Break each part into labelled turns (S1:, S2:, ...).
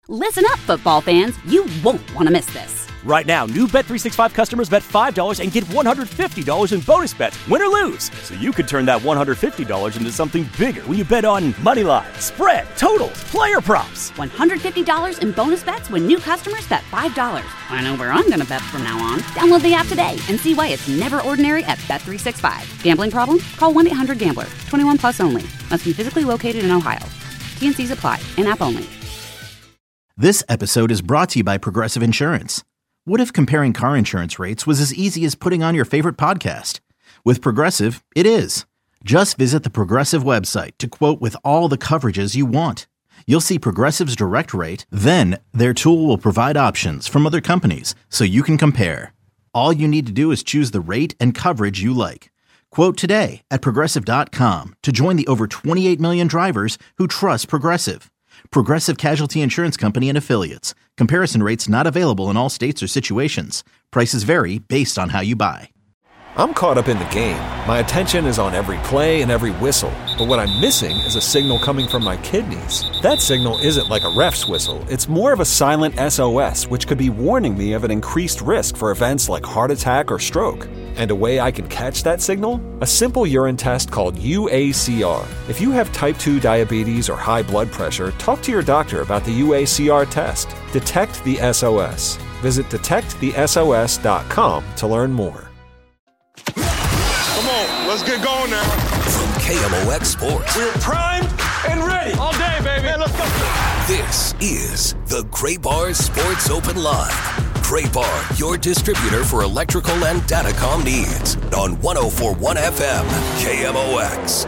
S1: Listen up, football fans. You won't want to miss this.
S2: Right now, new Bet365 customers bet $5 and get $150 in bonus bets, win or lose. So you could turn that $150 into something bigger when you bet on money line, spread, totals, player props.
S1: $150 in bonus bets when new customers bet $5. I know where I'm going to bet from now on. Download the app today and see why it's never ordinary at Bet365. Gambling problem? Call 1-800-GAMBLER. 21 plus only. Must be physically located in Ohio. T&Cs apply. In-app only.
S3: This episode is brought to you by Progressive Insurance. What if comparing car insurance rates was as easy as putting on your favorite podcast? With Progressive, it is. Just visit the Progressive website to quote with all the coverages you want. You'll see Progressive's direct rate, then their tool will provide options from other companies so you can compare. All you need to do is choose the rate and coverage you like. Quote today at Progressive.com to join the over 28 million drivers who trust Progressive. Progressive Casualty Insurance Company and Affiliates. Comparison rates not available in all states or situations. Prices vary based on how you buy.
S4: I'm caught up in the game. My attention is on every play and every whistle. But what I'm missing is a signal coming from my kidneys. That signal isn't like a ref's whistle. It's more of a silent SOS, which could be warning me of an increased risk for events like heart attack or stroke. And a way I can catch that signal? A simple urine test called UACR. If you have type 2 diabetes or high blood pressure, talk to your doctor about the UACR test. Detect the SOS. Visit detectthesos.com to learn more.
S5: Come on, let's get going now.
S6: From KMOX Sports.
S5: We're primed and ready. All day, baby. Man, let's go.
S6: This is the Gray Bar Sports Open Live. Gray Bar, your distributor for electrical and datacom needs. On 104.1 FM, KMOX.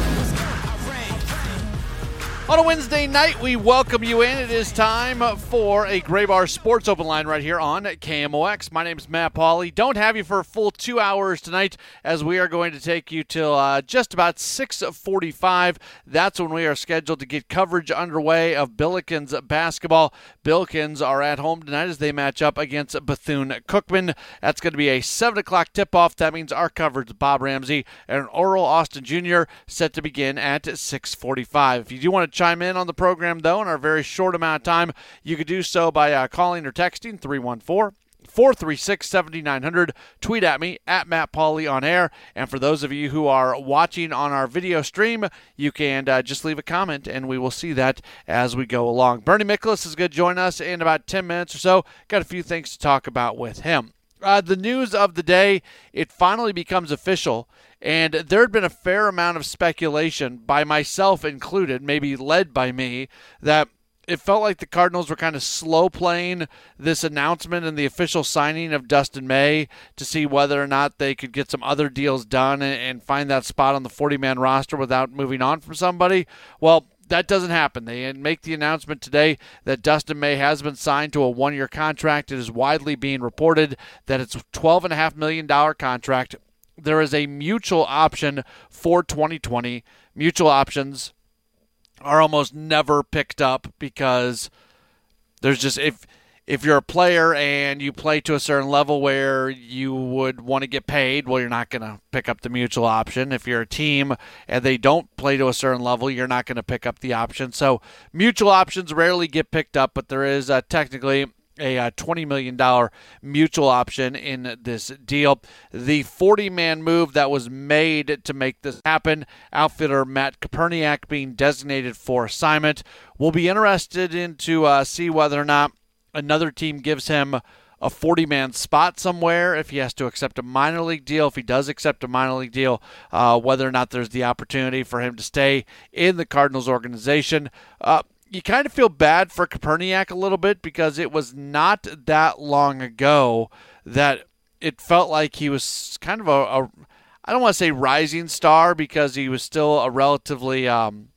S7: On a Wednesday night, we welcome you in. It is time for a Gray Bar Sports Open Line right here on KMOX. My name is Matt Pauley. Don't have you for a full 2 hours tonight, as we are going to take you till just about 6:45. That's when we are scheduled to get coverage underway of Billikens basketball. Billikens are at home tonight as they match up against Bethune-Cookman. That's going to be a 7 o'clock tip-off. That means our coverage, Bob Ramsey and Oral Austin Jr., set to begin at 6:45. If you do want to chime in on the program, though, in our very short amount of time, you could do so by calling or texting 314-436-7900. Tweet at me, at Matt Pauley on air. And for those of you who are watching on our video stream, you can just leave a comment, and we will see that as we go along. Bernie Miklasz is going to join us in about 10 minutes or so. Got a few things to talk about with him. The news of the day, it finally becomes official, and there had been a fair amount of speculation, by myself included, maybe led by me, that it felt like the Cardinals were kind of slow playing this announcement and the official signing of Dustin May to see whether or not they could get some other deals done and find that spot on the 40-man roster without moving on from somebody. Well, that doesn't happen. They make the announcement today that Dustin May has been signed to a one-year contract. It is widely being reported that it's a $12.5 million contract. There is a mutual option for 2020. Mutual options are almost never picked up because there's just, if you're a player and you play to a certain level where you would want to get paid, well, you're not going to pick up the mutual option. If you're a team and they don't play to a certain level, you're not going to pick up the option. So mutual options rarely get picked up, but there is technically a $20 million mutual option in this deal. The 40-man move that was made to make this happen, outfitter Matt Koperniak being designated for assignment. We'll be interested in to see whether or not another team gives him a 40-man spot somewhere, if he has to accept a minor league deal. If he does accept a minor league deal, whether or not there's the opportunity for him to stay in the Cardinals organization. You kind of feel bad for Koperniak a little bit because it was not that long ago that it felt like he was kind of a I don't want to say rising star because he was still a relatively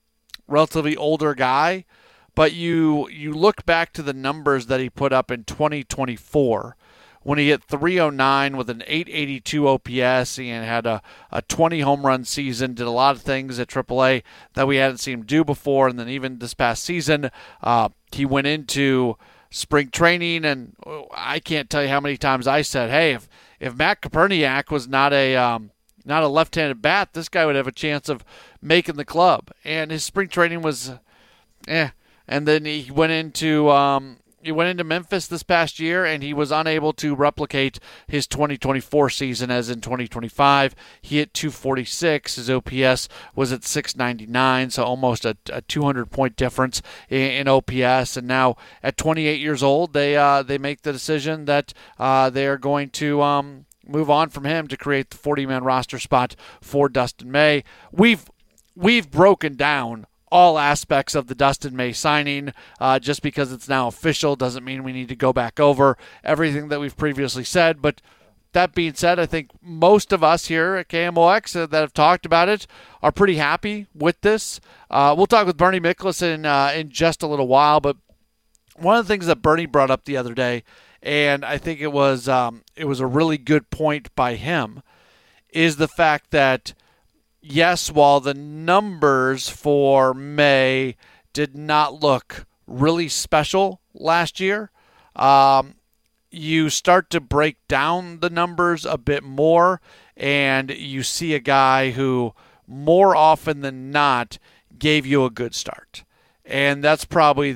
S7: older guy. But you look back to the numbers that he put up in 2024 when he hit 309 with an 882 OPS and had a 20 home run season, did a lot of things at AAA that we hadn't seen him do before. And then even this past season, he went into spring training, and I can't tell you how many times I said, hey, if Matt Koperniak was not a left-handed bat, this guy would have a chance of making the club. And his spring training was and then he went into Memphis this past year, and he was unable to replicate his 2024 season as in 2025. He hit 246. His OPS was at 699, so almost a 200-point difference in OPS. And now at 28 years old, they make the decision that they are going to move on from him to create the 40-man roster spot for Dustin May. We've broken down all aspects of the Dustin May signing. Just because it's now official doesn't mean we need to go back over everything that we've previously said. But that being said, I think most of us here at KMOX that have talked about it are pretty happy with this. We'll talk with Bernie Miklasz in just a little while. But one of the things that Bernie brought up the other day, and I think it was a really good point by him, is the fact that yes, while the numbers for May did not look really special last year, you start to break down the numbers a bit more, and you see a guy who more often than not gave you a good start. And that's probably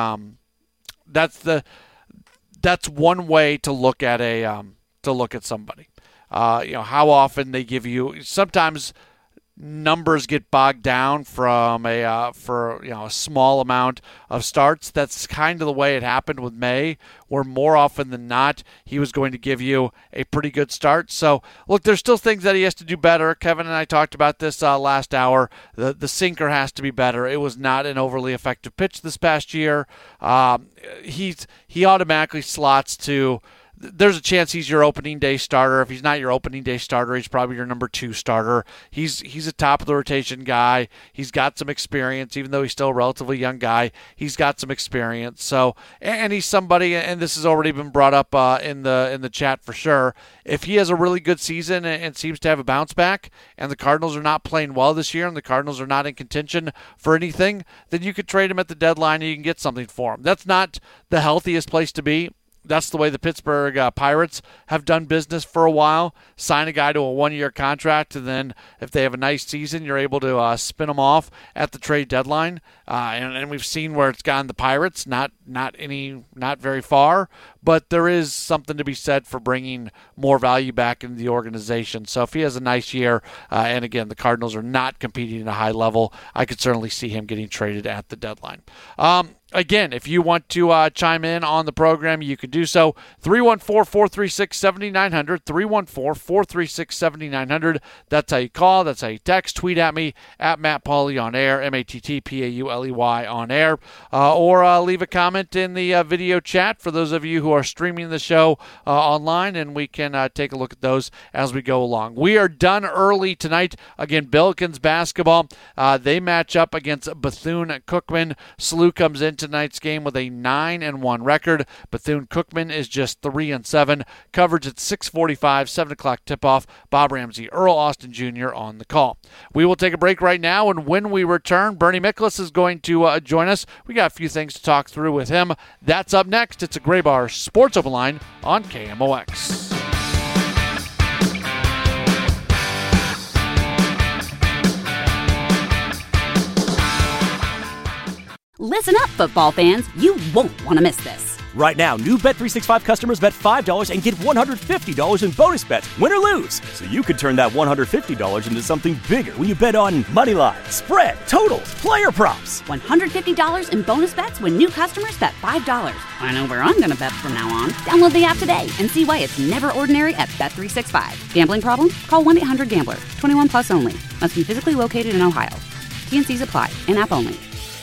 S7: that's one way to look at somebody. How often they give you. Sometimes numbers get bogged down from a small amount of starts. That's kind of the way it happened with May, where more often than not he was going to give you a pretty good start. So look, there's still things that he has to do better. Kevin and I talked about this last hour. The sinker has to be better. It was not an overly effective pitch this past year. He automatically slots to. There's a chance he's your opening day starter. If he's not your opening day starter, he's probably your number 2 starter. He's a top of the rotation guy. He's got some experience, even though he's still a relatively young guy. He's got some experience. So, and he's somebody, and this has already been brought up in the chat for sure. If he has a really good season and seems to have a bounce back, and the Cardinals are not playing well this year, and the Cardinals are not in contention for anything, then you could trade him at the deadline and you can get something for him. That's not the healthiest place to be. That's the way the Pittsburgh Pirates have done business for a while. Sign a guy to a 1-year contract, and then if they have a nice season, you're able to spin them off at the trade deadline. And we've seen where it's gotten the Pirates, not very far, but there is something to be said for bringing more value back into the organization. So if he has a nice year, and again, the Cardinals are not competing at a high level, I could certainly see him getting traded at the deadline. Again, if you want to chime in on the program, you can do so. 314-436-7900, 314-436-7900. That's how you call. That's how you text. Tweet at me, at Matt Pauley on air, MattPauley on air. Or leave a comment in the video chat for those of you who are streaming the show online, and we can take a look at those as we go along. We are done early tonight. Again, Billikens basketball. They match up against Bethune-Cookman. SLU comes in tonight's game with a 9-1 record. Bethune-Cookman is just 3-7. Coverage at 6:45, 7 o'clock tip-off. Bob Ramsey, Earl Austin Jr. on the call. We will take a break right now, and when we return, Bernie Miklasz is going to join us. We got a few things to talk through with him. That's up next. It's a Gray Bar Sports Open Line on KMOX.
S1: Listen up, football fans. You won't want to miss this.
S2: Right now, new Bet365 customers bet $5 and get $150 in bonus bets, win or lose. So you could turn that $150 into something bigger when you bet on moneyline, spread, totals, player props.
S1: $150 in bonus bets when new customers bet $5. I know where I'm going to bet from now on. Download the app today and see why it's never ordinary at Bet365. Gambling problem? Call 1-800-GAMBLER. 21 plus only. Must be physically located in Ohio. T&Cs apply. In-app only.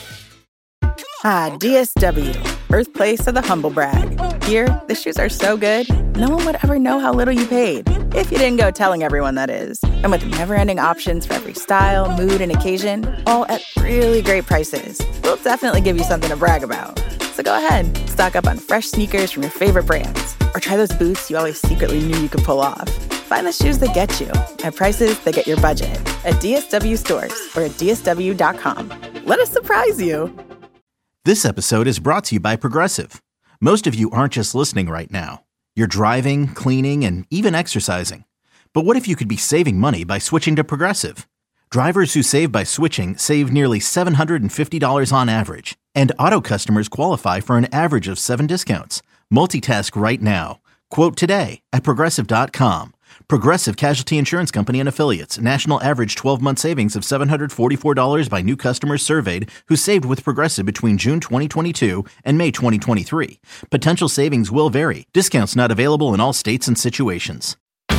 S8: DSW, birthplace of the humble brag. Here, the shoes are so good, no one would ever know how little you paid. If you didn't go telling everyone, that is. And with never-ending options for every style, mood, and occasion, all at really great prices, we'll definitely give you something to brag about. So go ahead, stock up on fresh sneakers from your favorite brands, or try those boots you always secretly knew you could pull off. Find the shoes that get you at prices that get your budget at DSW stores or at DSW.com. Let us surprise you.
S3: This episode is brought to you by Progressive. Most of you aren't just listening right now. You're driving, cleaning, and even exercising. But what if you could be saving money by switching to Progressive? Drivers who save by switching save nearly $750 on average. And Auto customers qualify for an average of 7 discounts. Multitask right now. Quote today at Progressive.com. Progressive Casualty Insurance Company and Affiliates. National average 12-month savings of $744 by new customers surveyed who saved with Progressive between June 2022 and May 2023. Potential savings will vary. Discounts not available in all states and situations.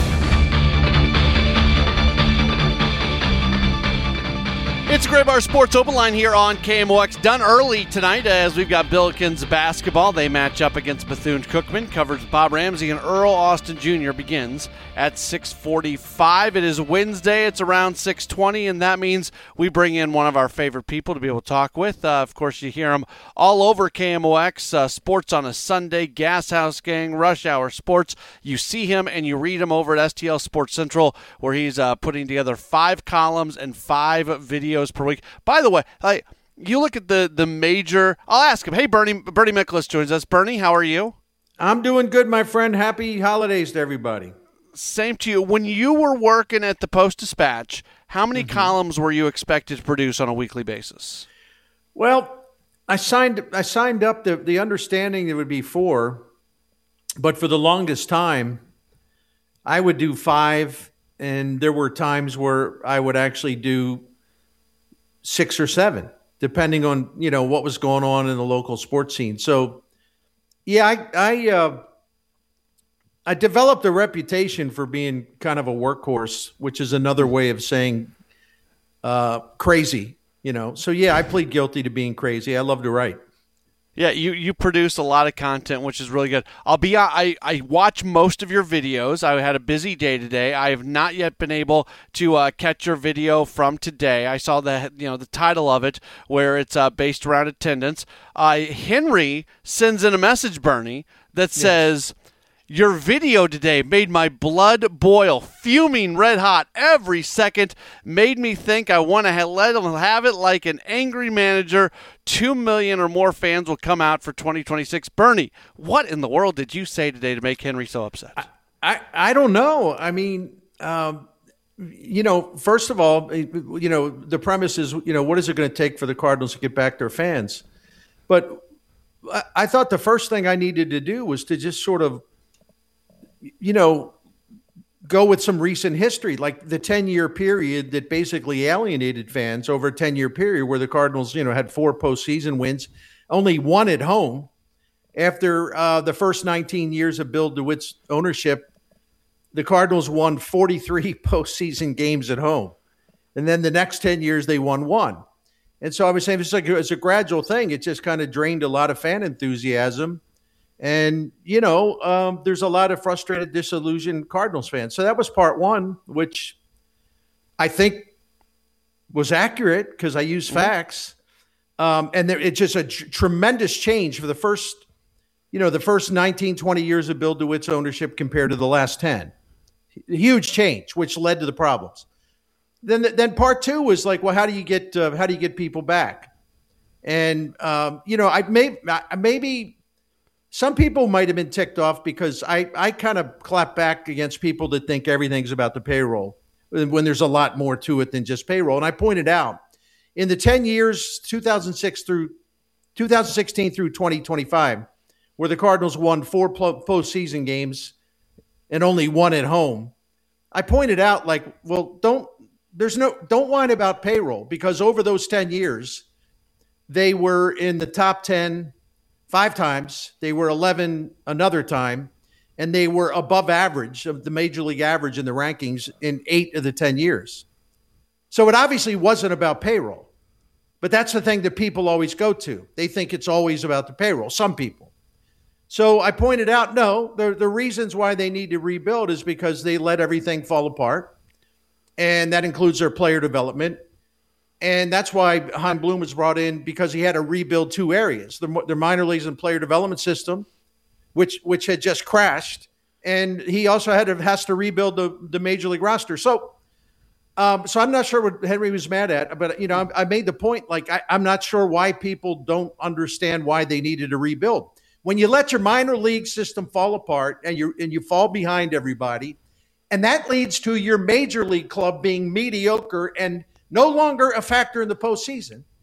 S7: It's a Gray Bar Sports Open Line here on KMOX. Done early tonight as we've got Billikens basketball. They match up against Bethune-Cookman. Coverage with Bob Ramsey and Earl Austin Jr. begins at 6:45. It is Wednesday. It's around 6:20, and that means we bring in one of our favorite people to be able to talk with. Of course, you hear him all over KMOX. Sports on a Sunday, Gas House Gang, Rush Hour Sports. You see him and you read him over at STL Sports Central, where he's putting together 5 columns and 5 videos per week. By the way, you look at the major. I'll ask him. Hey, Bernie Miklasz joins us. Bernie, how are you?
S9: I'm doing good, my friend. Happy holidays to everybody.
S7: Same to you. When you were working at the Post-Dispatch, how many columns were you expected to produce on a weekly basis?
S9: Well, I signed up the understanding it would be 4, but for the longest time, I would do 5, and there were times where I would actually do 6 or 7, depending on what was going on in the local sports scene. So, yeah, I developed a reputation for being kind of a workhorse, which is another way of saying crazy. So yeah, I plead guilty to being crazy. I love to write.
S7: Yeah, you produce a lot of content, which is really good. I watch most of your videos. I had a busy day today. I have not yet been able to catch your video from today. I saw the title of it, where it's based around attendance. Henry sends in a message, Bernie, that says, "Your video today made my blood boil, fuming red hot every second, made me think I want to let him have it like an angry manager. 2 million or more fans will come out for 2026. Bernie, what in the world did you say today to make Henry so upset?
S9: I don't know. I mean, first of all, the premise is, what is it going to take for the Cardinals to get back their fans? But I thought the first thing I needed to do was to just sort of, go with some recent history, like the 10-year period that basically alienated fans over a 10-year period where the Cardinals, had 4 postseason wins, only 1 at home. After the first 19 years of Bill DeWitt's ownership, the Cardinals won 43 postseason games at home. And then the next 10 years, they won 1. And so I was saying it's a gradual thing. It just kind of drained a lot of fan enthusiasm. And, there's a lot of frustrated, disillusioned Cardinals fans. So that was part 1, which I think was accurate because I used facts. And it's just a tremendous change for the first 19, 20 years of Bill DeWitt's ownership compared to the last 10. Huge change, which led to the problems. Then part 2 was like, well, how do you get people back? And, maybe some people might have been ticked off because I kind of clap back against people that think everything's about the payroll when there's a lot more to it than just payroll. And I pointed out in the 10 years, 2016 through 2025, where the Cardinals won 4 postseason games and only 1 at home, I pointed out don't whine about payroll, because over those 10 years, they were in the top 10 5 times, they were 11 another time, and they were above average of the major league average in the rankings in 8 of the 10 years. So it obviously wasn't about payroll, but that's the thing that people always go to. They think it's always about the payroll, some people. So I pointed out, no, the reasons why they need to rebuild is because they let everything fall apart, and that includes their player development. And that's why Chaim Bloom was brought in, because he had to rebuild 2 areas, the minor leagues and player development system, which had just crashed. And he also has to rebuild the major league roster. So I'm not sure what Henry was mad at, but, I made the point, I'm not sure why people don't understand why they needed to rebuild. When you let your minor league system fall apart and you fall behind everybody, and that leads to your major league club being mediocre and no longer a factor in the postseason,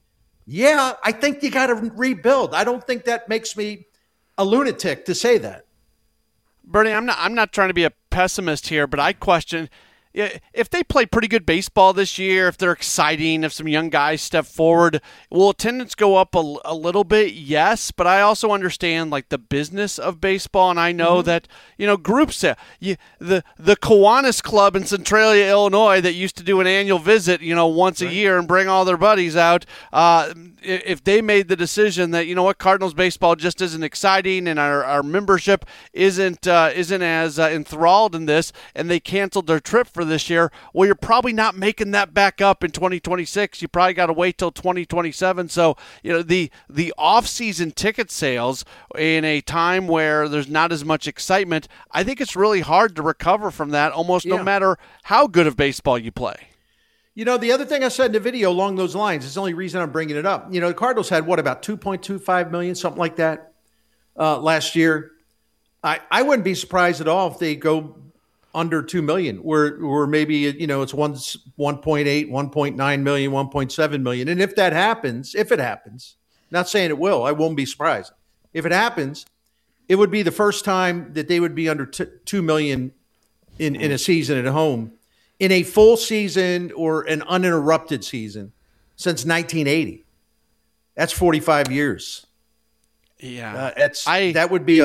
S9: Yeah, I think you got to rebuild. I don't think that makes me a lunatic to say that.
S7: Bernie, I'm not trying to be a pessimist here, but I question if they play pretty good baseball this year, if they're exciting, if some young guys step forward, will attendance go up a little bit? Yes, but I also understand like the business of baseball, and I know that groups, the Kiwanis Club in Centralia, Illinois, that used to do an annual visit, once a year and bring all their buddies out. If they made the decision that Cardinals baseball just isn't exciting and our membership isn't as enthralled in this, and they canceled their trip for this year, well, you're probably not making that back up in 2026. You probably got to wait till 2027. So the off-season ticket sales in a time where there's not as much excitement, I think it's really hard to recover from that almost no matter how good of baseball you play.
S9: The other thing I said in the video along those lines is the only reason I'm bringing it up. The Cardinals had, about 2.25 million, something like that, last year. I wouldn't be surprised at all if they go under 2 million, or maybe, it's 1.8, 1.9 million, 1.7 million. And if it happens, not saying it will, I won't be surprised. If it happens, it would be the first time that they would be under 2 million in a season at home, in a full season or an uninterrupted season since 1980. That's 45 years.
S7: Yeah.
S9: That would be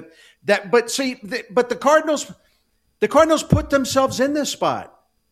S9: but the Cardinals put themselves in this spot.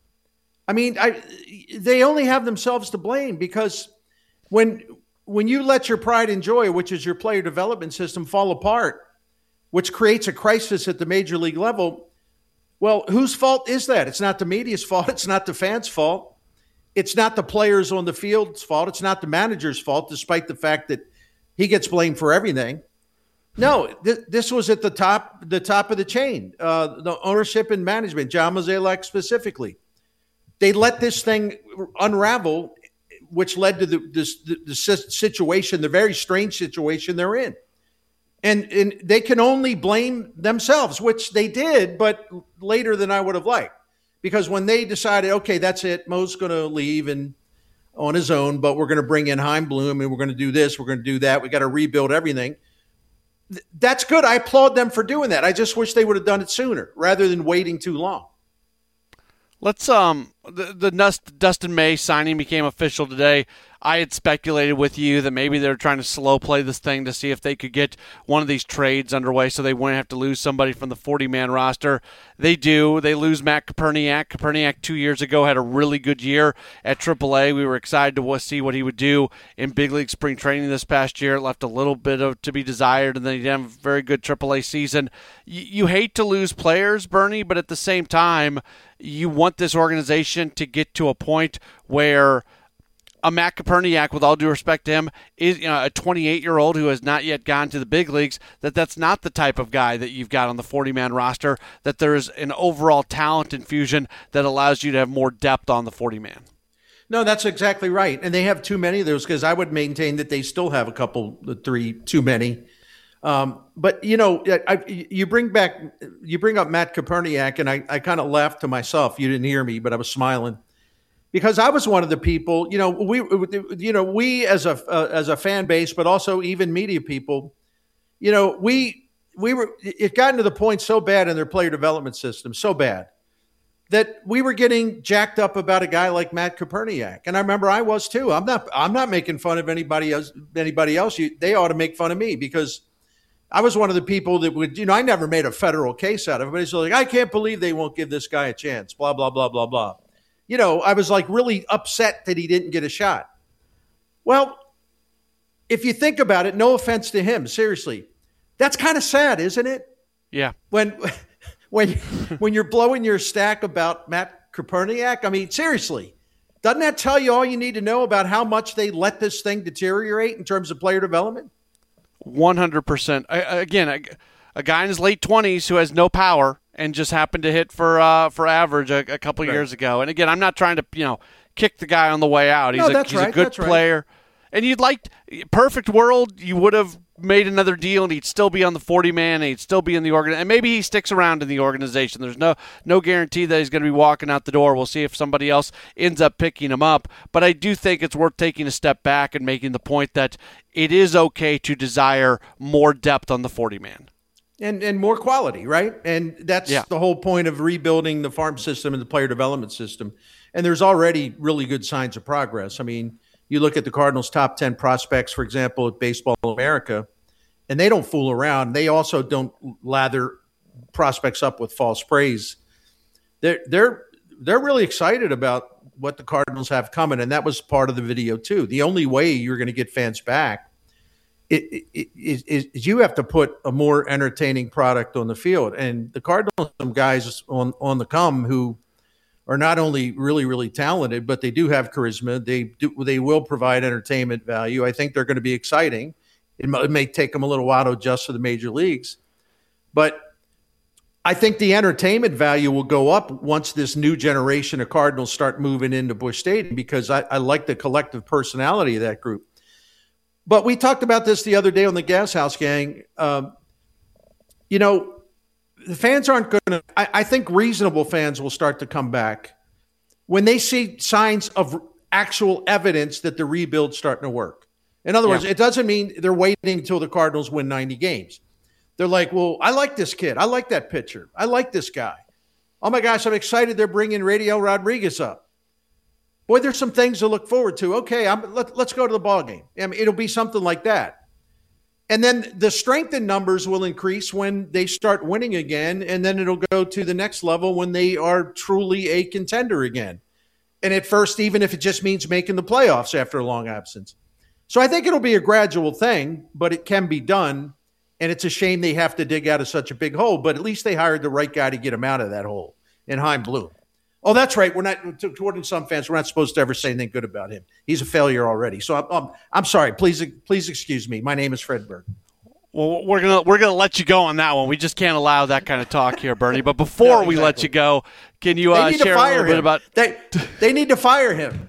S9: I mean, they only have themselves to blame, because when you let your pride and joy, which is your player development system, fall apart, which creates a crisis at the major league level, well, whose fault is that? It's not the media's fault. It's not the fans' fault. It's not the players on the field's fault. It's not the manager's fault, despite the fact that he gets blamed for everything. No, this was at the top of the chain. The ownership and management, John Mozeliak specifically, they let this thing unravel, which led to the situation, the very strange situation they're in. And they can only blame themselves, which they did, but later than I would have liked. Because when they decided, okay, that's it, Mo's going to leave and on his own, but we're going to bring in Heimblum and we're going to do this, we're going to do that, we got to rebuild everything. That's good. I applaud them for doing that. I just wish they would have done it sooner rather than waiting too long.
S7: Let's the Dustin May signing became official today. I had speculated with you that maybe they're trying to slow play this thing to see if they could get one of these trades underway so they wouldn't have to lose somebody from the 40-man roster. They do. They lose Matt Koperniak. Koperniak 2 years ago had a really good year at AAA. We were excited to see what he would do in big league spring training this past year. It left a little bit to be desired, and then he didn't have a very good AAA season. You hate to lose players, Bernie, but at the same time, you want this organization to get to a point where a Matt Koperniak, with all due respect to him, is a 28-year-old who has not yet gone to the big leagues, that's not the type of guy that you've got on the 40-man roster, that there's an overall talent infusion that allows you to have more depth on the 40-man.
S9: No, that's exactly right. And they have too many of those, because I would maintain that they still have a couple, three, too many. But, you bring up Matt Koperniak, and I kind of laughed to myself. You didn't hear me, but I was smiling. Because I was one of the people, we as a fan base, but also even media people, it got to the point so bad in their player development system, so bad, that we were getting jacked up about a guy like Matt Koperniak. And I remember I was too. I'm not making fun of anybody else. They ought to make fun of me, because I was one of the people that would, I never made a federal case out of it, but it's like, I can't believe they won't give this guy a chance, blah, blah, blah, blah, blah. I was like really upset that he didn't get a shot. Well, if you think about it, no offense to him, seriously, that's kind of sad, isn't it?
S7: Yeah.
S9: When you're blowing your stack about Matt Koperniak, I mean, seriously, doesn't that tell you all you need to know about how much they let this thing deteriorate in terms of player development?
S7: 100%. Again, a guy in his late 20s who has no power and just happened to hit for average a couple years ago. And again, I'm not trying to kick the guy on the way out. He's a good player. And perfect world, you would have made another deal and he'd still be on the 40-man and he'd still be in the organization. And maybe he sticks around in the organization. There's no guarantee that he's going to be walking out the door. We'll see if somebody else ends up picking him up. But I do think it's worth taking a step back and making the point that it is okay to desire more depth on the 40-man.
S9: And more quality, right? And that's the whole point of rebuilding the farm system and the player development system. And there's already really good signs of progress. I mean, you look at the Cardinals' top 10 prospects, for example, at Baseball America, and they don't fool around. They also don't lather prospects up with false praise. They're really excited about what the Cardinals have coming, and that was part of the video too. The only way you're going to get fans back is you have to put a more entertaining product on the field. And the Cardinals have some guys on the come who are not only really, really talented, but they do have charisma. They will provide entertainment value. I think they're going to be exciting. It may take them a little while to adjust to the major leagues. But I think the entertainment value will go up once this new generation of Cardinals start moving into Busch Stadium, because I like the collective personality of that group. But we talked about this the other day on the Gas House Gang. The fans aren't going to – I think reasonable fans will start to come back when they see signs of actual evidence that the rebuild's starting to work. In other words, it doesn't mean they're waiting until the Cardinals win 90 games. They're like, well, I like this kid. I like that pitcher. I like this guy. Oh, my gosh, I'm excited they're bringing Radiel Rodriguez up. Boy, there's some things to look forward to. Okay, let's go to the ball game. I mean, it'll be something like that. And then the strength in numbers will increase when they start winning again, and then it'll go to the next level when they are truly a contender again. And at first, even if it just means making the playoffs after a long absence. So I think it'll be a gradual thing, but it can be done. And it's a shame they have to dig out of such a big hole, but at least they hired the right guy to get him out of that hole in Chaim Bloom. Oh, that's right. We're not, according to some fans, we're not supposed to ever say anything good about him. He's a failure already. So I'm sorry. Please excuse me. My name is Fred Berg.
S7: Well, we're gonna let you go on that one. We just can't allow that kind of talk here, Bernie. But before we let you go, can you share a little bit about?
S9: They need to fire him.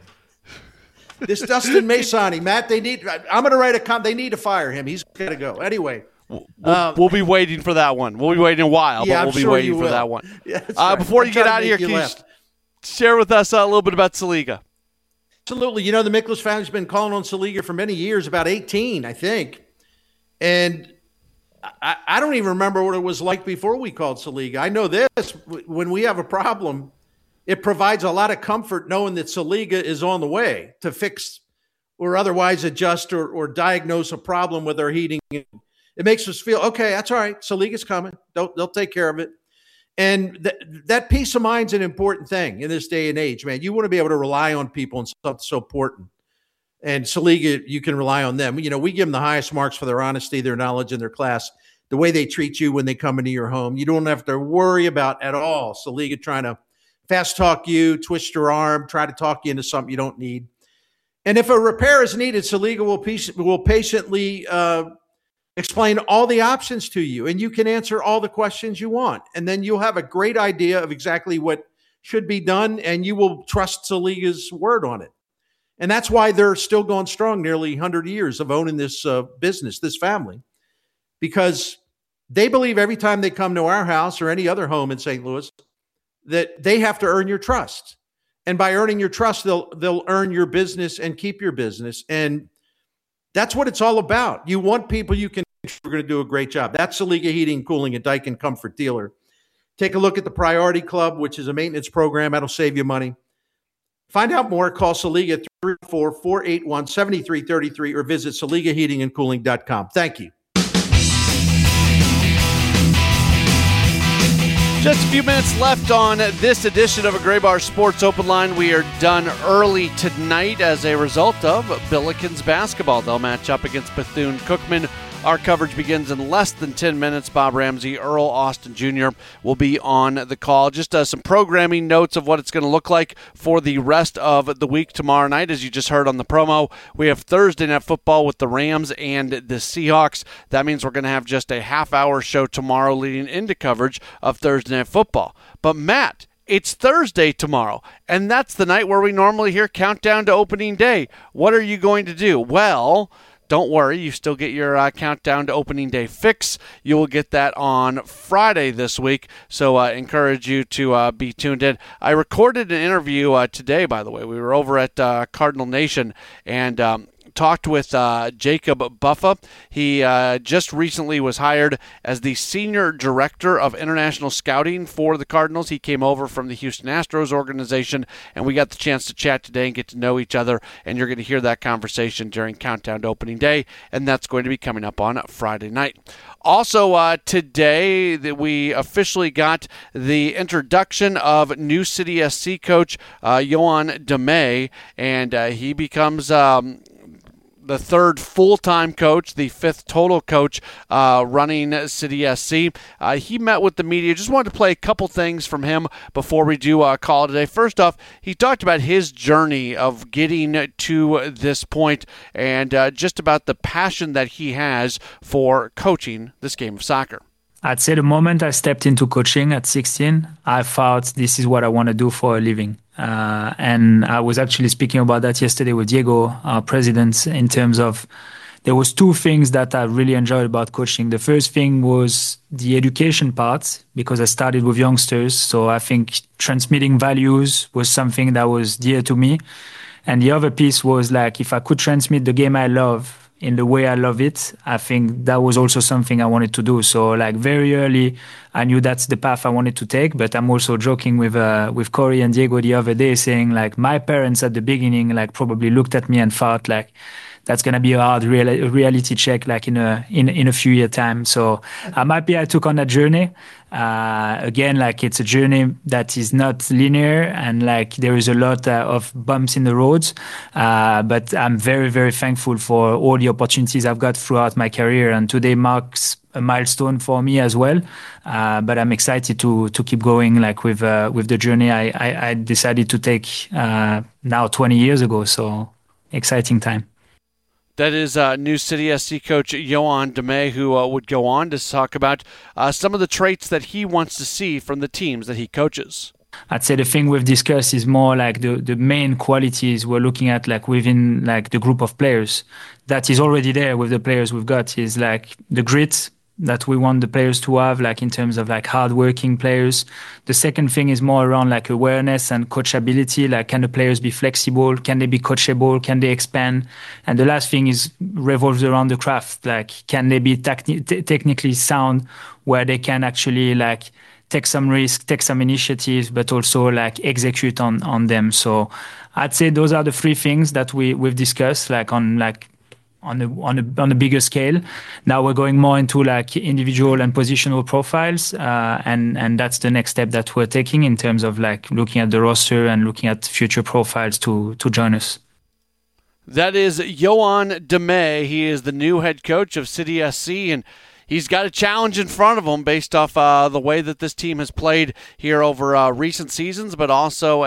S9: This Dustin Masoni, Matt. I'm going to write a they need to fire him. He's got to go anyway.
S7: We'll be waiting for that one. We'll be waiting a while, but we'll be waiting for that one.
S9: Yeah, right.
S7: Before you get out of here, can you share with us a little bit about Saliga?
S9: Absolutely. The Mikolas family's been calling on Saliga for many years, about 18, I think. And I don't even remember what it was like before we called Saliga. I know this. When we have a problem, it provides a lot of comfort knowing that Saliga is on the way to fix or otherwise adjust or diagnose a problem with our heating. It makes us feel, okay, that's all right. Saliga's coming. They'll take care of it. And that peace of mind's an important thing in this day and age, man. You want to be able to rely on people and something so important. And Saliga, you can rely on them. We give them the highest marks for their honesty, their knowledge, and their class. The way they treat you when they come into your home, you don't have to worry about at all Saliga trying to fast talk you, twist your arm, try to talk you into something you don't need. And if a repair is needed, Saliga will patiently explain all the options to you, and you can answer all the questions you want. And then you'll have a great idea of exactly what should be done, and you will trust Saliga's word on it. And that's why they're still going strong, nearly 100 years of owning this business, this family, because they believe every time they come to our house or any other home in St. Louis that they have to earn your trust. And by earning your trust, they'll earn your business and keep your business. And that's what it's all about. You want people you can we're going to do a great job. That's Saliga Heating and Cooling, a Daikin Comfort dealer. Take a look at the Priority Club, which is a maintenance program that'll save you money. Find out more. Call Saliga at 304-481-7333 or visit SaligaHeatingandCooling.com. Thank you.
S7: Just a few minutes left on this edition of a Gray Bar Sports Open Line. We are done early tonight as a result of Billikens basketball. They'll match up against Bethune-Cookman. Our coverage begins in less than 10 minutes. Bob Ramsey, Earl Austin Jr. will be on the call. Just some programming notes of what it's going to look like for the rest of the week tomorrow night. As you just heard on the promo, we have Thursday Night Football with the Rams and the Seahawks. That means we're going to have just a half-hour show tomorrow leading into coverage of Thursday Night Football. But Matt, it's Thursday tomorrow, and that's the night where we normally hear Countdown to Opening Day. What are you going to do? Well, don't worry, you still get your countdown to opening day fix. You will get that on Friday this week, so I encourage you to be tuned in. I recorded an interview today, by the way. We were over at Cardinal Nation and talked with Jacob Buffa. He just recently was hired as the Senior Director of International Scouting for the Cardinals. He came over from the Houston Astros organization, and we got the chance to chat today and get to know each other, and you're going to hear that conversation during Countdown to Opening Day, and that's going to be coming up on Friday night. Also, today we officially got the introduction of new City SC coach Yohan Demay, and he becomes the third full-time coach, the fifth total coach running City SC. He met with the media. Just wanted to play a couple things from him before we do call it today. First off, he talked about his journey of getting to this point and just about the passion that he has for coaching this game of soccer.
S10: I'd say the moment I stepped into coaching at 16, I thought this is what I want to do for a living. And I was actually speaking about that yesterday with Diego, our president, in terms of there was two things that I really enjoyed about coaching. The first thing was the education part, because I started with youngsters. So I think transmitting values was something that was dear to me. And the other piece was like, if I could transmit the game I love in the way I love it, I think that was also something I wanted to do. So like very early, I knew that's the path I wanted to take, but I'm also joking with Corey and Diego the other day saying like my parents at the beginning like probably looked at me and thought like, that's going to be a hard reality check like in a few year time. So I'm happy I took on that journey. Again, like it's a journey that is not linear and like there is a lot of bumps in the roads. But I'm very, very thankful for all the opportunities I've got throughout my career. And today marks a milestone for me as well. But I'm excited to keep going like with the journey I decided to take now 20 years ago. So exciting time.
S7: That is new City SC coach Yohan Demay, who would go on to talk about some of the traits that he wants to see from the teams that he coaches.
S10: I'd say the thing we've discussed is more like the main qualities we're looking at like within like the group of players that is already there with the players we've got is like the grit that we want the players to have, like in terms of like hardworking players. The second thing is more around like awareness and coachability. Like, can the players be flexible? Can they be coachable? Can they expand? And the last thing is revolves around the craft. Like, can they be technically sound, where they can actually like take some risk, take some initiatives, but also like execute on them. So I'd say those are the three things that we've discussed, like on a bigger scale. Now we're going more into like individual and positional profiles, and that's the next step that we're taking in terms of like looking at the roster and looking at future profiles to join us.
S7: That is Yohan Demay. He is the new head coach of City SC, and he's got a challenge in front of him based off the way that this team has played here over recent seasons, but also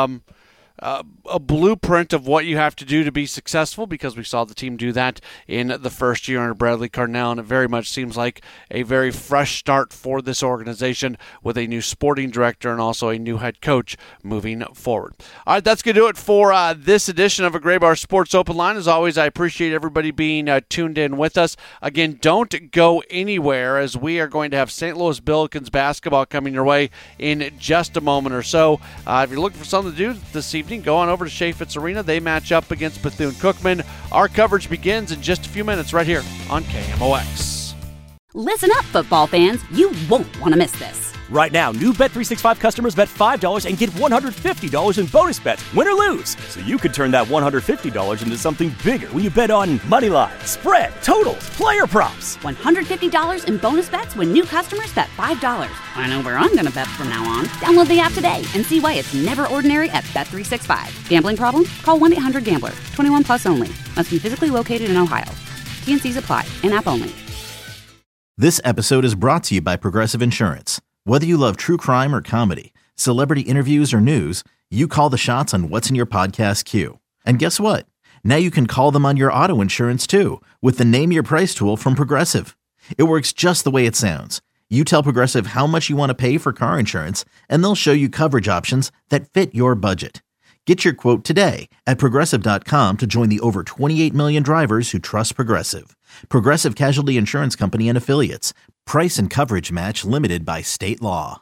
S7: a blueprint of what you have to do to be successful, because we saw the team do that in the first year under Bradley Cardinale, and it very much seems like a very fresh start for this organization with a new sporting director and also a new head coach moving forward. All right, that's going to do it for this edition of a Gray Bar Sports Open Line. As always, I appreciate everybody being tuned in with us. Again, don't go anywhere, as we are going to have St. Louis Billikens basketball coming your way in just a moment or so. If you're looking for something to do this evening, go on over to Chaifetz Arena. They match up against Bethune-Cookman. Our coverage begins in just a few minutes right here on KMOX.
S1: Listen up, football fans. You won't want to miss this.
S2: Right now, new Bet365 customers bet $5 and get $150 in bonus bets, win or lose. So you could turn that $150 into something bigger when you bet on money line, spread, totals, player props.
S1: $150 in bonus bets when new customers bet $5. I know where I'm going to bet from now on. Download the app today and see why it's never ordinary at Bet365. Gambling problem? Call 1-800-GAMBLER. 21 plus only. Must be physically located in Ohio. T&Cs apply. In-app only.
S3: This episode is brought to you by Progressive Insurance. Whether you love true crime or comedy, celebrity interviews or news, you call the shots on what's in your podcast queue. And guess what? Now you can call them on your auto insurance too, with the Name Your Price tool from Progressive. It works just the way it sounds. You tell Progressive how much you want to pay for car insurance, and they'll show you coverage options that fit your budget. Get your quote today at Progressive.com to join the over 28 million drivers who trust Progressive. Progressive Casualty Insurance Company and Affiliates. Price and coverage match limited by state law.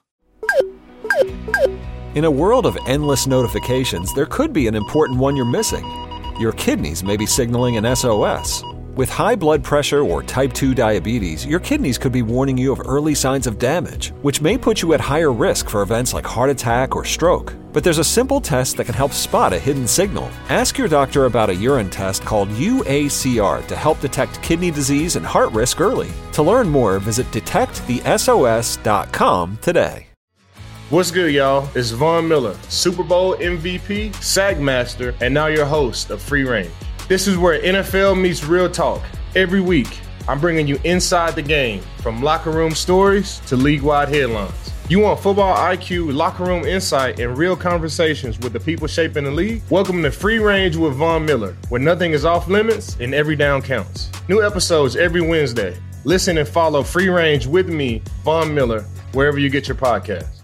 S4: In a world of endless notifications, there could be an important one you're missing. Your kidneys may be signaling an SOS. With high blood pressure or type 2 diabetes, your kidneys could be warning you of early signs of damage, which may put you at higher risk for events like heart attack or stroke. But there's a simple test that can help spot a hidden signal. Ask your doctor about a urine test called UACR to help detect kidney disease and heart risk early. To learn more, visit detectthesos.com today.
S11: What's good, y'all? It's Von Miller, Super Bowl MVP, SAG Master, and now your host of Free Range. This is where NFL meets real talk. Every week, I'm bringing you inside the game, from locker room stories to league-wide headlines. You want football IQ, locker room insight, and real conversations with the people shaping the league? Welcome to Free Range with Von Miller, where nothing is off limits and every down counts. New episodes every Wednesday. Listen and follow Free Range with me, Von Miller, wherever you get your podcasts.